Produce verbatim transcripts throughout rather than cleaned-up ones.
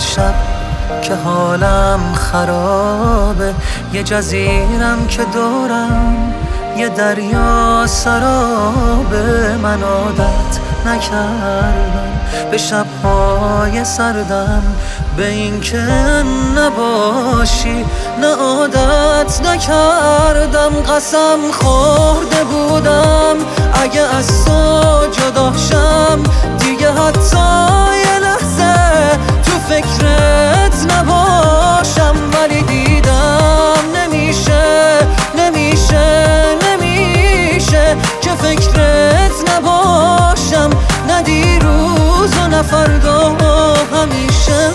شب که حالم خرابه، یه جزیرم که دورم یه دریا سرابه. من عادت نکردم به شب‌های سردم، به این که نباشی نه عادت نکردم. قسم خورده بودم اگه از تو جدا شم دیگه حتی یه لحظه تو فکرت نباشم. ولی دیدم نمیشه نمیشه نمیشه که فکرت نباشم، نه دیروز و نه فردا، همیشه.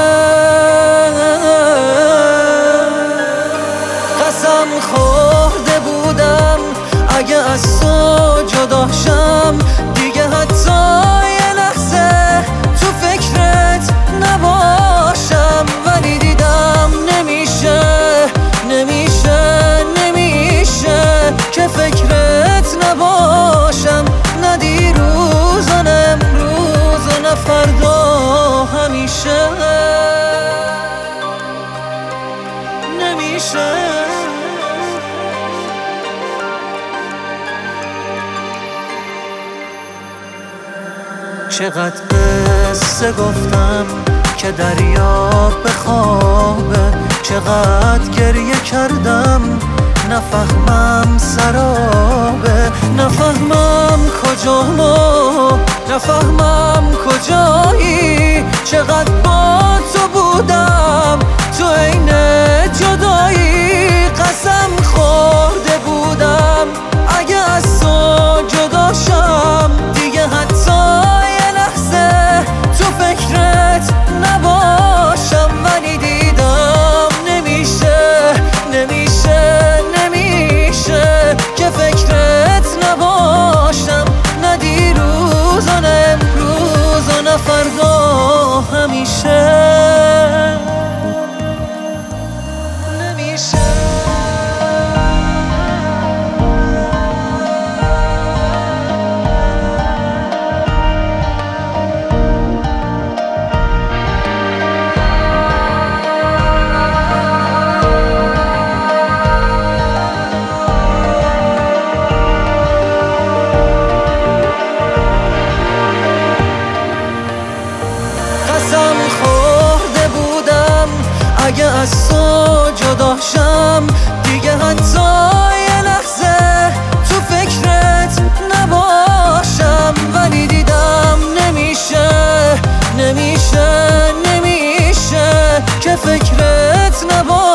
قسم خورده بودم اگه از تو جدا شم دیگه حتی یه لحظه تو فکرت نباشم. ولی دیدم نمیشه نمیشه نمیشه که فکرت نباشم، نه دیروز و نه امروز و نه فردا، همیشه. نمیشه. چقدر قصه گفتم که دریا بخوابه، چقدر گریه کردم نفهمم سرابه، نفهمم کجا ما، نفهمم کجایی. چقدر با تو بودم تو عین جدایی. قسم خورده بودم اگه از تو جدا شم دیگه حتی یه لحظه تو فکرت نباشم. ولی دیدم نمیشه نمیشه نمیشه که فکرت نباشم، نه دیروز و نه امروز و نه فردا، همیشه. قسم خورده بودم اگه از تو جدا شم دیگه حتی یه لحظه تو فکرت نباشم. ولی دیدم نمیشه نمیشه نمیشه که فکرت نباشم،